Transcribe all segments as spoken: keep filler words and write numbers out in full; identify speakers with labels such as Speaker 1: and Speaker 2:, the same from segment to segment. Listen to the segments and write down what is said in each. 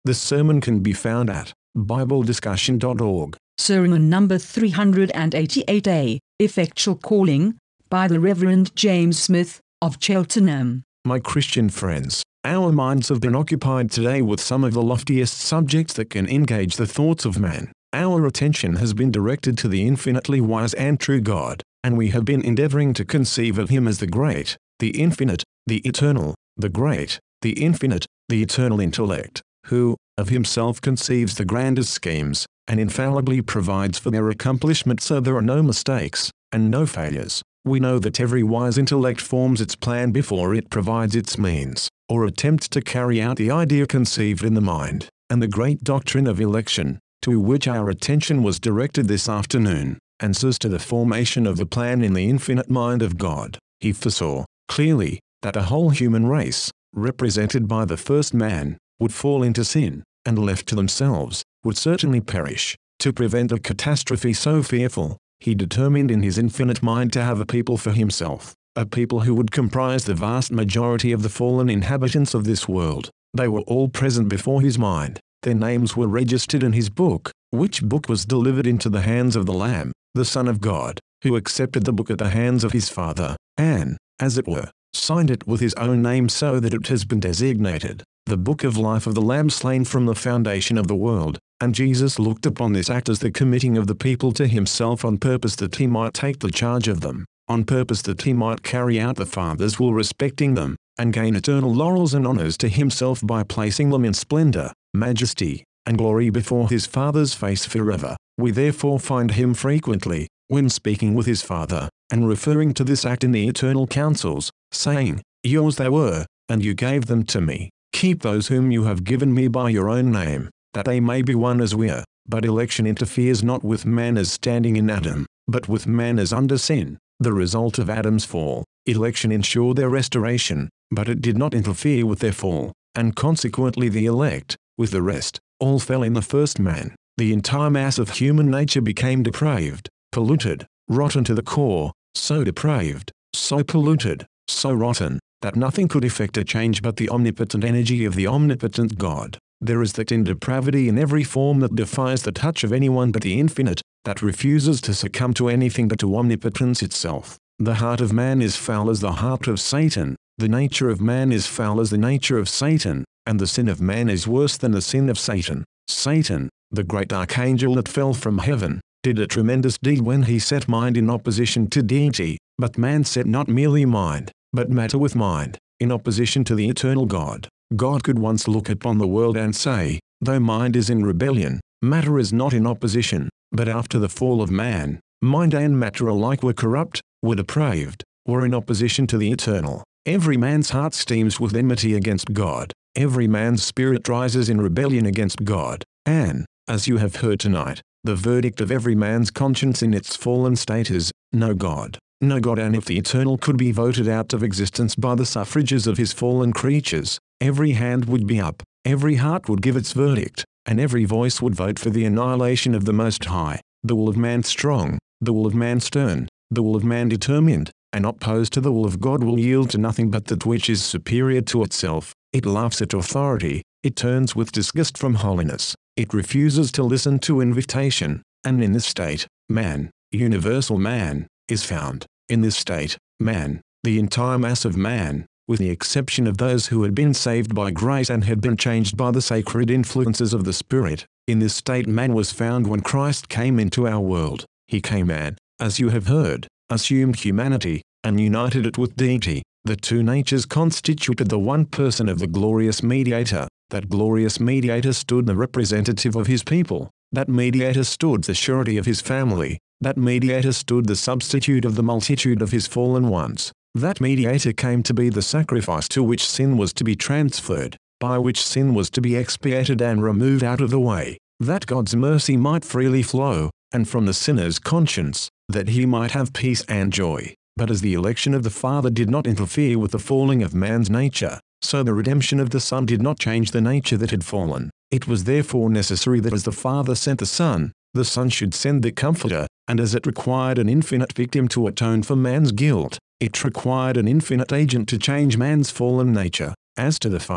Speaker 1: The sermon can be found at bible discussion dot org.
Speaker 2: Sermon number three hundred eighty-eight A, Effectual Calling, by the Reverend James Smith, of Cheltenham.
Speaker 1: My Christian friends, our minds have been occupied today with some of the loftiest subjects that can engage the thoughts of man. Our attention has been directed to the infinitely wise and true God, and we have been endeavoring to conceive of Him as the great, the infinite, the eternal, the great, the infinite, the eternal intellect, who, of Himself conceives the grandest schemes, and infallibly provides for their accomplishment so there are no mistakes, and no failures. We know that every wise intellect forms its plan before it provides its means, or attempts to carry out the idea conceived in the mind, and the great doctrine of election, to which our attention was directed this afternoon, answers to the formation of the plan in the infinite mind of God. He foresaw, clearly, that a whole human race, represented by the first man, would fall into sin, and left to themselves, would certainly perish. To prevent a catastrophe so fearful, He determined in His infinite mind to have a people for Himself, a people who would comprise the vast majority of the fallen inhabitants of this world. They were all present before His mind. Their names were registered in His book, which book was delivered into the hands of the Lamb, the Son of God, who accepted the book at the hands of His Father, and, as it were, signed it with His own name so that it has been designated, the book of life of the Lamb slain from the foundation of the world. And Jesus looked upon this act as the committing of the people to Himself on purpose that He might take the charge of them, on purpose that He might carry out the Father's will respecting them, and gain eternal laurels and honors to Himself by placing them in splendor, majesty, and glory before His Father's face forever. We therefore find Him frequently, when speaking with His Father, and referring to this act in the eternal councils, saying, "Yours they were, and you gave them to me. Keep those whom you have given me by your own name, that they may be one as we are." But election interferes not with man as standing in Adam, but with man as under sin, the result of Adam's fall. Election ensured their restoration, but it did not interfere with their fall, and consequently the elect, with the rest, all fell in the first man. The entire mass of human nature became depraved, polluted, rotten to the core, so depraved, so polluted, so rotten, that nothing could effect a change but the omnipotent energy of the omnipotent God. There is that in depravity in every form that defies the touch of anyone but the infinite, that refuses to succumb to anything but to omnipotence itself. The heart of man is foul as the heart of Satan, the nature of man is foul as the nature of Satan, and the sin of man is worse than the sin of Satan. Satan, the great archangel that fell from heaven, did a tremendous deed when he set mind in opposition to deity, but man set not merely mind, but matter with mind, in opposition to the eternal God. God could once look upon the world and say, though mind is in rebellion, matter is not in opposition, but after the fall of man, mind and matter alike were corrupt, were depraved, were in opposition to the eternal. Every man's heart steams with enmity against God, every man's spirit rises in rebellion against God, and, as you have heard tonight, the verdict of every man's conscience in its fallen state is, no God, no God. And if the eternal could be voted out of existence by the suffrages of His fallen creatures, every hand would be up, every heart would give its verdict, and every voice would vote for the annihilation of the Most High. The will of man strong, the will of man stern, the will of man determined, and opposed to the will of God will yield to nothing but that which is superior to itself. It laughs at authority, it turns with disgust from holiness, it refuses to listen to invitation, and in this state, man, universal man, is found. In this state, man, the entire mass of man, with the exception of those who had been saved by grace and had been changed by the sacred influences of the Spirit, in this state man was found when Christ came into our world. He came and, as you have heard, assumed humanity, and united it with deity. The two natures constituted the one person of the glorious mediator. That glorious mediator stood the representative of His people. That mediator stood the surety of His family. That mediator stood the substitute of the multitude of His fallen ones. That mediator came to be the sacrifice to which sin was to be transferred, by which sin was to be expiated and removed out of the way, that God's mercy might freely flow, and from the sinner's conscience, that he might have peace and joy. But as the election of the Father did not interfere with the falling of man's nature, so the redemption of the Son did not change the nature that had fallen. It was therefore necessary that as the Father sent the Son, the Son should send the Comforter, and as it required an infinite victim to atone for man's guilt, it required an infinite agent to change man's fallen nature. As to the Father,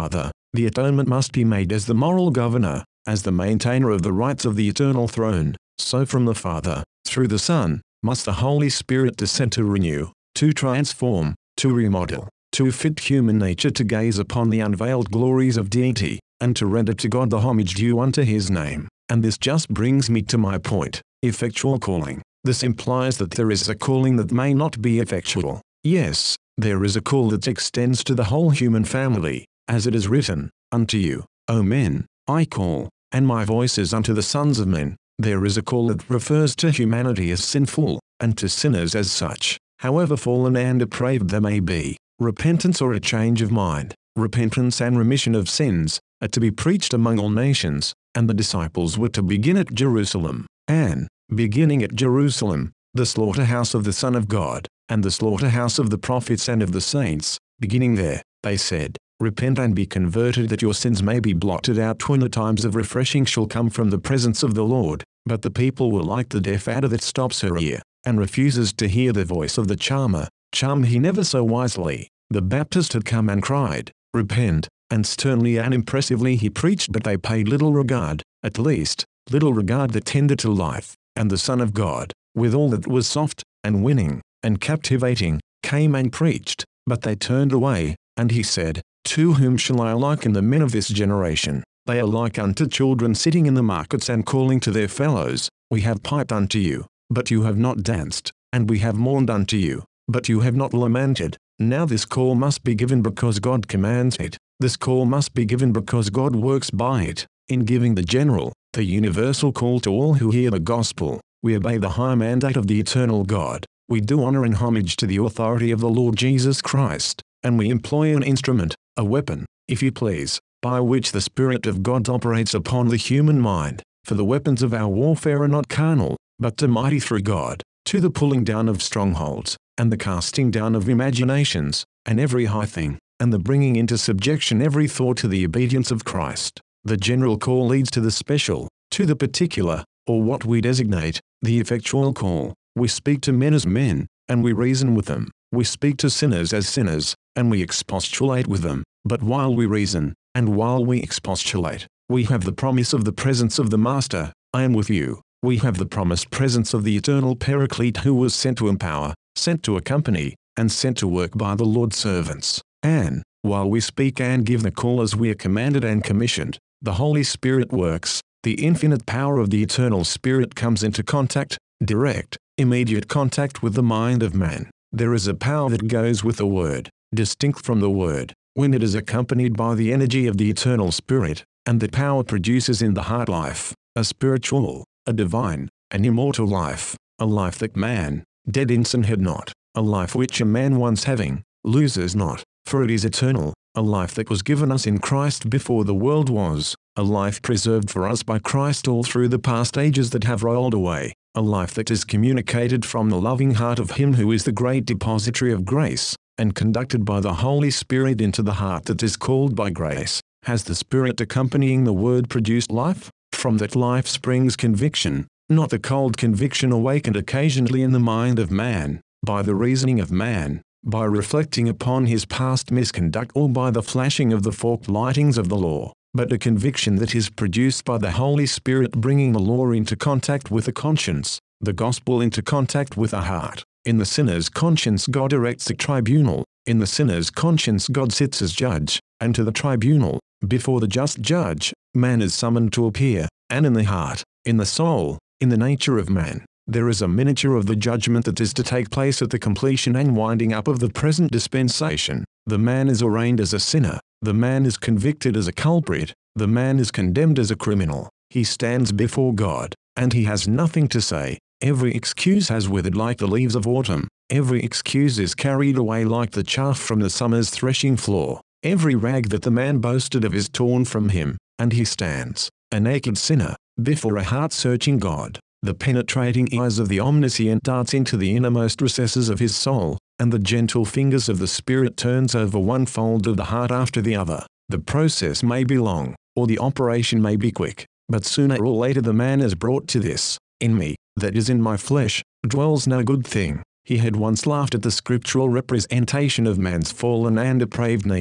Speaker 1: The atonement must be made as the moral governor, as the maintainer of the rights of the eternal throne. So from the Father, through the Son, must the Holy Spirit descend to renew, to transform, to remodel, to fit human nature to gaze upon the unveiled glories of deity, and to render to God the homage due unto his name. And this just brings me to my point, effectual calling. This implies that there is a calling that may not be effectual. Yes, there is a call that extends to the whole human family, as it is written, "Unto you, O men, I call, and my voice is unto the sons of men." There is a call that refers to humanity as sinful, and to sinners as such, however fallen and depraved they may be. Repentance or a change of mind, repentance and remission of sins, are to be preached among all nations, and the disciples were to begin at Jerusalem, and, beginning at Jerusalem, the slaughterhouse of the Son of God, and the slaughterhouse of the prophets and of the saints, beginning there, they said, "Repent and be converted that your sins may be blotted out when the times of refreshing shall come from the presence of the Lord." But the people were like the deaf adder that stops her ear, and refuses to hear the voice of the charmer, charm he never so wisely. The Baptist had come and cried, "Repent," and sternly and impressively he preached, but they paid little regard, at least, little regard that tended to life. And the Son of God, with all that was soft, and winning, and captivating, came and preached, but they turned away, and he said, "To whom shall I liken the men of this generation? They are like unto children sitting in the markets and calling to their fellows, We have piped unto you, but you have not danced, and we have mourned unto you, but you have not lamented." Now this call must be given because God commands it. This call must be given because God works by it. In giving the general, the universal call to all who hear the gospel, we obey the high mandate of the eternal God. We do honor and homage to the authority of the Lord Jesus Christ, and we employ an instrument, a weapon, if you please, by which the Spirit of God operates upon the human mind. For the weapons of our warfare are not carnal, but are mighty through God, to the pulling down of strongholds, and the casting down of imaginations, and every high thing, and the bringing into subjection every thought to the obedience of Christ. The general call leads to the special, to the particular, or what we designate, the effectual call. We speak to men as men, and we reason with them. We speak to sinners as sinners, and we expostulate with them. But while we reason, and while we expostulate, we have the promise of the presence of the Master, "I am with you." We have the promised presence of the eternal Paraclete who was sent to empower, sent to accompany, and sent to work by the Lord's servants. And, while we speak and give the call as we are commanded and commissioned, the Holy Spirit works. The infinite power of the eternal Spirit comes into contact, direct, immediate contact with the mind of man. There is a power that goes with the Word, distinct from the Word, when it is accompanied by the energy of the eternal Spirit, and that power produces in the heart life, a spiritual, a divine, an immortal life, a life that man, dead in sin, had not, a life which a man once having, loses not, for it is eternal, a life that was given us in Christ before the world was, a life preserved for us by Christ all through the past ages that have rolled away, a life that is communicated from the loving heart of Him who is the great depository of grace, and conducted by the Holy Spirit into the heart that is called by grace. Has the Spirit accompanying the Word produced life? From that life springs conviction, not the cold conviction awakened occasionally in the mind of man, by the reasoning of man, by reflecting upon his past misconduct or by the flashing of the forked lightnings of the law, but a conviction that is produced by the Holy Spirit bringing the law into contact with the conscience, the gospel into contact with the heart. In the sinner's conscience God erects a tribunal, in the sinner's conscience God sits as judge, and to the tribunal, before the just judge, man is summoned to appear, and in the heart, in the soul, in the nature of man, there is a miniature of the judgment that is to take place at the completion and winding up of the present dispensation. The man is arraigned as a sinner, the man is convicted as a culprit, the man is condemned as a criminal. He stands before God, and he has nothing to say. Every excuse has withered like the leaves of autumn, every excuse is carried away like the chaff from the summer's threshing floor. Every rag that the man boasted of is torn from him, and he stands, a naked sinner, before a heart-searching God. The penetrating eyes of the Omniscient darts into the innermost recesses of his soul, and the gentle fingers of the Spirit turns over one fold of the heart after the other. The process may be long, or the operation may be quick, but sooner or later the man is brought to this, "In me, that is in my flesh, dwells no good thing." He had once laughed at the scriptural representation of man's fallen and depraved nature,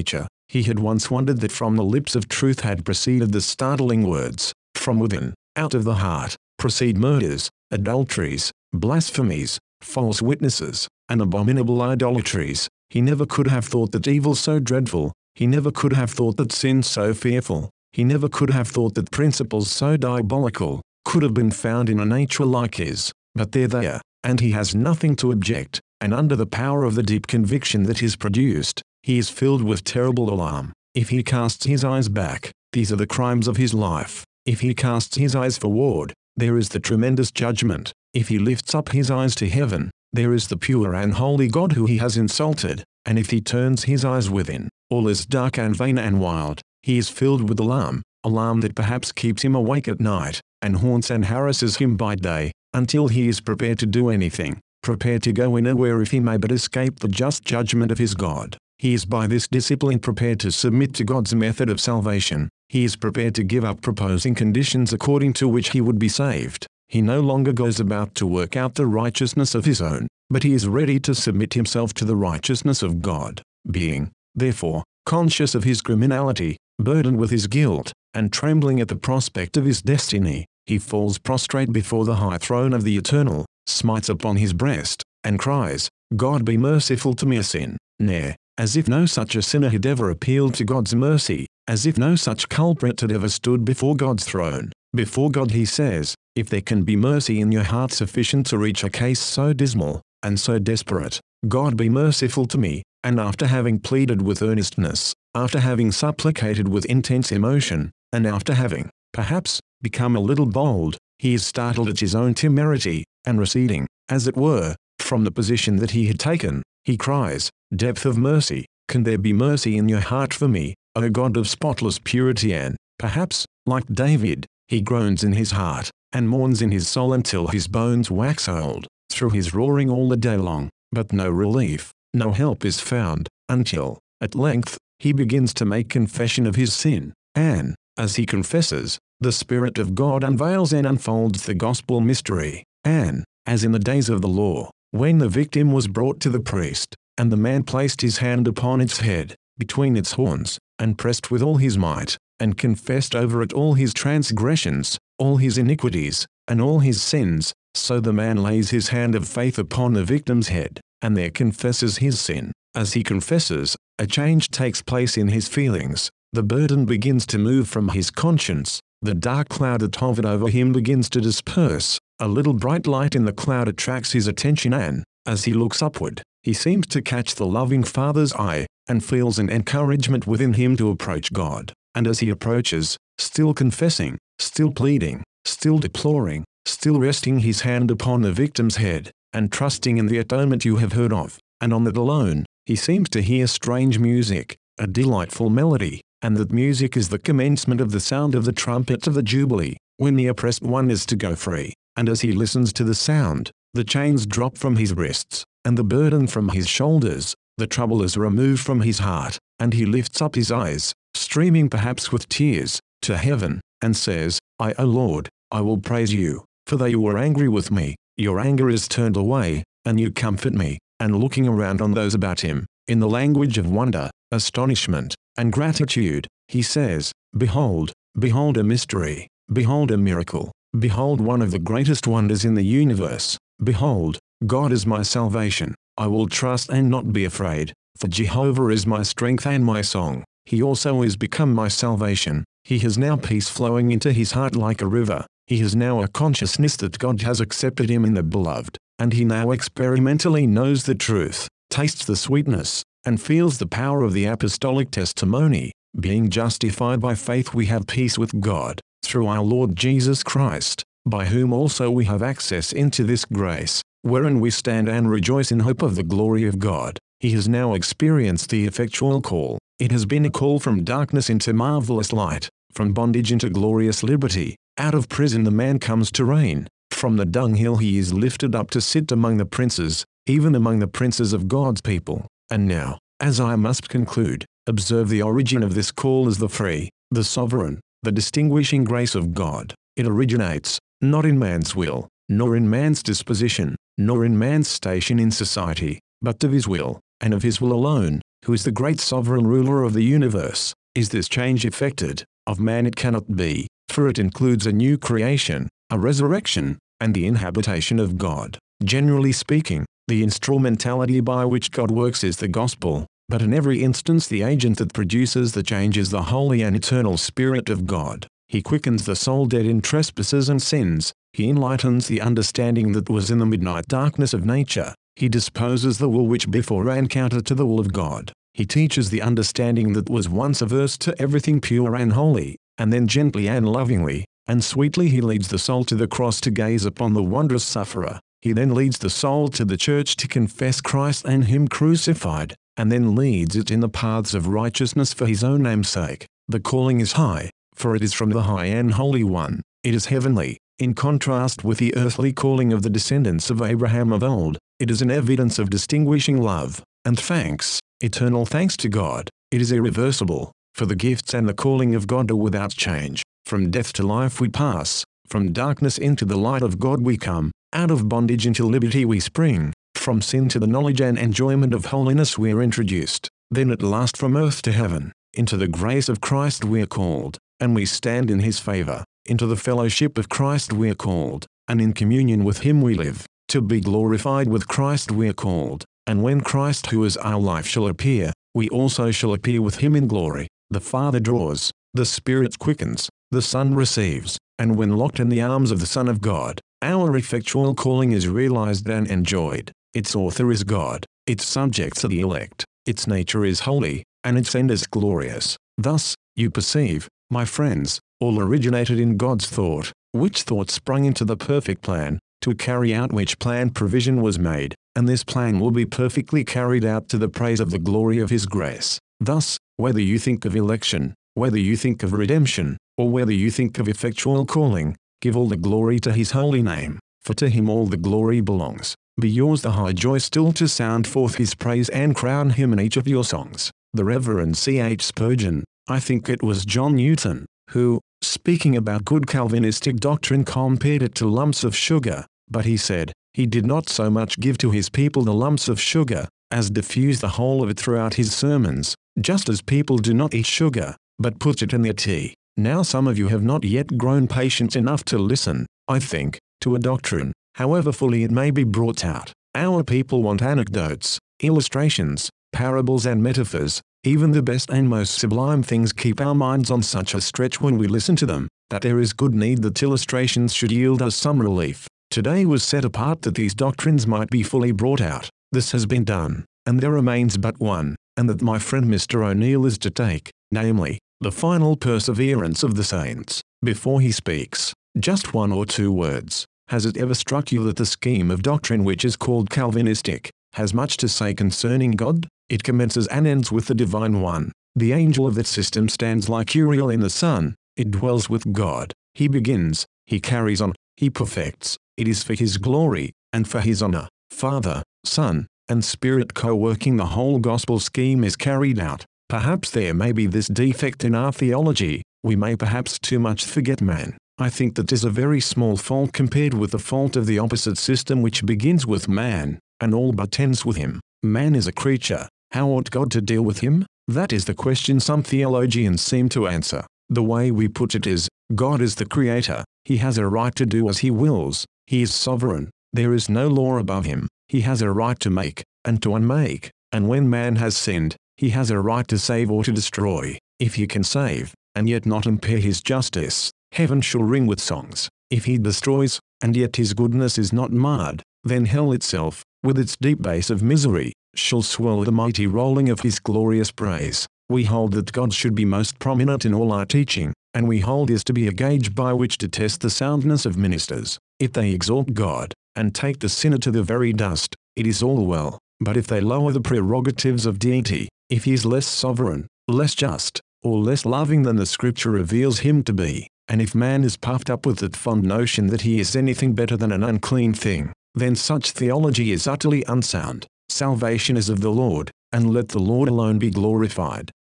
Speaker 1: He had once wondered that from the lips of truth had proceeded the startling words, "From within, out of the heart, proceed murders, adulteries, blasphemies, false witnesses, and abominable idolatries." He never could have thought that evil so dreadful. He never could have thought that sin so fearful. He never could have thought that principles so diabolical could have been found in a nature like his. But there they are, and he has nothing to object, and under the power of the deep conviction that is produced, he is filled with terrible alarm. If he casts his eyes back, these are the crimes of his life. If he casts his eyes forward, there is the tremendous judgment. If he lifts up his eyes to heaven, there is the pure and holy God who he has insulted. And if he turns his eyes within, all is dark and vain and wild. He is filled with alarm, alarm that perhaps keeps him awake at night, and haunts and harasses him by day, until he is prepared to do anything, prepared to go anywhere if he may but escape the just judgment of his God. He is by this discipline prepared to submit to God's method of salvation. He is prepared to give up proposing conditions according to which he would be saved. He no longer goes about to work out the righteousness of his own, but he is ready to submit himself to the righteousness of God. Being, therefore, conscious of his criminality, burdened with his guilt, and trembling at the prospect of his destiny, he falls prostrate before the high throne of the Eternal, smites upon his breast, and cries, "God be merciful to me a sin." Nay, as if no such a sinner had ever appealed to God's mercy, as if no such culprit had ever stood before God's throne. Before God he says, "If there can be mercy in your heart sufficient to reach a case so dismal, and so desperate, God be merciful to me." And after having pleaded with earnestness, after having supplicated with intense emotion, and after having, perhaps, become a little bold, he is startled at his own temerity, and receding, as it were, from the position that he had taken, he cries, "Depth of mercy, can there be mercy in your heart for me, O God of spotless purity?" And, perhaps, like David, he groans in his heart, and mourns in his soul until his bones wax old, through his roaring all the day long, but no relief, no help is found, until, at length, he begins to make confession of his sin, and, as he confesses, the Spirit of God unveils and unfolds the gospel mystery, and, as in the days of the law, when the victim was brought to the priest, and the man placed his hand upon its head, between its horns, and pressed with all his might, and confessed over it all his transgressions, all his iniquities, and all his sins, so the man lays his hand of faith upon the victim's head, and there confesses his sin. As he confesses, a change takes place in his feelings. The burden begins to move from his conscience. The dark cloud that hovered over him begins to disperse. A little bright light in the cloud attracts his attention, and, as he looks upward, he seems to catch the loving Father's eye, and feels an encouragement within him to approach God. And as he approaches, still confessing, still pleading, still deploring, still resting his hand upon the victim's head, and trusting in the atonement you have heard of, and on that alone, he seems to hear strange music, a delightful melody, and that music is the commencement of the sound of the trumpet of the Jubilee, when the oppressed one is to go free. And as he listens to the sound, the chains drop from his wrists, and the burden from his shoulders, the trouble is removed from his heart, and he lifts up his eyes, streaming perhaps with tears, to heaven, and says, "I, O Lord, I will praise you, for though you were angry with me, your anger is turned away, and you comfort me." And looking around on those about him, in the language of wonder, astonishment, and gratitude, he says, "Behold, behold a mystery, behold a miracle, behold one of the greatest wonders in the universe. Behold, God is my salvation. I will trust and not be afraid, for Jehovah is my strength and my song. He also is become my salvation." He has now peace flowing into his heart like a river. He has now a consciousness that God has accepted him in the Beloved, and he now experimentally knows the truth, tastes the sweetness, and feels the power of the apostolic testimony. Being justified by faith, we have peace with God, through our Lord Jesus Christ, by whom also we have access into this grace, wherein we stand and rejoice in hope of the glory of God. He has now experienced the effectual call. It has been a call from darkness into marvelous light, from bondage into glorious liberty. Out of prison the man comes to reign. From the dunghill he is lifted up to sit among the princes, even among the princes of God's people. And now, as I must conclude, observe the origin of this call as the free, the sovereign, the distinguishing grace of God. It originates, not in man's will, nor in man's disposition, nor in man's station in society, but of his will, and of his will alone, who is the great sovereign ruler of the universe. Is this change effected? Of man it cannot be, for it includes a new creation, a resurrection, and the inhabitation of God. Generally speaking, the instrumentality by which God works is the gospel, but in every instance the agent that produces the change is the holy and eternal Spirit of God. He quickens the soul dead in trespasses and sins. He enlightens the understanding that was in the midnight darkness of nature. He disposes the will which before ran counter to the will of God. He teaches the understanding that was once averse to everything pure and holy, and then gently and lovingly, and sweetly he leads the soul to the cross to gaze upon the wondrous sufferer. He then leads the soul to the church to confess Christ and Him crucified, and then leads it in the paths of righteousness for His own name's sake. The calling is high, for it is from the high and holy one. It is heavenly, in contrast with the earthly calling of the descendants of Abraham of old. It is an evidence of distinguishing love and thanks, eternal thanks to God. It is irreversible, for the gifts and the calling of God are without change. From death to life we pass, from darkness into the light of God we come, out of bondage into liberty we spring, from sin to the knowledge and enjoyment of holiness we are introduced. Then at last from earth to heaven, into the grace of Christ we are called, and we stand in His favor. Into the fellowship of Christ we are called, and in communion with Him we live. To be glorified with Christ we are called, and when Christ who is our life shall appear, we also shall appear with Him in glory. The Father draws, the Spirit quickens, the Son receives, and when locked in the arms of the Son of God, our effectual calling is realized and enjoyed. Its author is God, its subjects are the elect, its nature is holy, and its end is glorious. Thus, you perceive, my friends, all originated in God's thought, which thought sprung into the perfect plan, to carry out which plan provision was made, and this plan will be perfectly carried out to the praise of the glory of His grace. Thus, whether you think of election, whether you think of redemption, or whether you think of effectual calling, give all the glory to His holy name, for to Him all the glory belongs. Be yours the high joy still to sound forth His praise and crown Him in each of your songs. The Reverend C H Spurgeon, I think it was John Newton, who, speaking about good Calvinistic doctrine, compared it to lumps of sugar, but he said, he did not so much give to his people the lumps of sugar, as diffuse the whole of it throughout his sermons, just as people do not eat sugar, but put it in their tea. Now some of you have not yet grown patient enough to listen, I think, to a doctrine, however fully it may be brought out. Our people want anecdotes, illustrations, parables and metaphors. Even the best and most sublime things keep our minds on such a stretch when we listen to them, that there is good need that illustrations should yield us some relief. Today was set apart that these doctrines might be fully brought out. This has been done, and there remains but one, and that my friend Mister O'Neill is to take, namely, the final perseverance of the saints. Before he speaks, just one or two words. Has it ever struck you that the scheme of doctrine which is called Calvinistic has much to say concerning God? It commences and ends with the Divine One. The angel of that system stands like Uriel in the sun. It dwells with God. He begins, he carries on, he perfects. It is for His glory, and for His honor. Father, Son, and Spirit co-working the whole gospel scheme is carried out. Perhaps there may be this defect in our theology. We may perhaps too much forget man. I think that is a very small fault compared with the fault of the opposite system which begins with man, and all but ends with him. Man is a creature. How ought God to deal with him? That is the question some theologians seem to answer. The way we put it is, God is the creator. He has a right to do as He wills. He is sovereign. There is no law above Him. He has a right to make, and to unmake. And when man has sinned, He has a right to save or to destroy. If He can save, and yet not impair His justice, heaven shall ring with songs. If He destroys, and yet His goodness is not marred, then hell itself, with its deep bass of misery, shall swell the mighty rolling of His glorious praise. We hold that God should be most prominent in all our teaching, and we hold this to be a gauge by which to test the soundness of ministers. If they exalt God, and take the sinner to the very dust, it is all well. But if they lower the prerogatives of deity, if He is less sovereign, less just, or less loving than the Scripture reveals Him to be, and if man is puffed up with that fond notion that he is anything better than an unclean thing, then such theology is utterly unsound. Salvation is of the Lord, and let the Lord alone be glorified.